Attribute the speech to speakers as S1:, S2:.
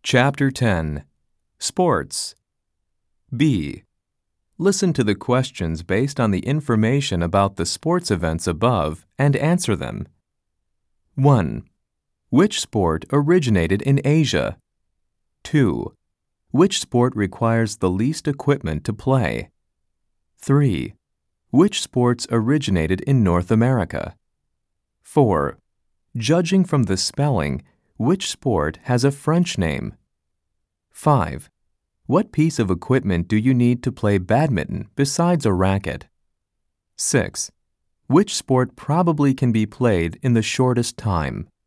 S1: Chapter 10. Sports. B. Listen to the questions based on the information about the sports events above and answer them. 1. Which sport originated in Asia? 2. Which sport requires the least equipment to play? 3. Which sports originated in North America? 4. Judging from the spelling, which sport has a French name? 5. What piece of equipment do you need to play badminton besides a racket? 6. Which sport probably can be played in the shortest time?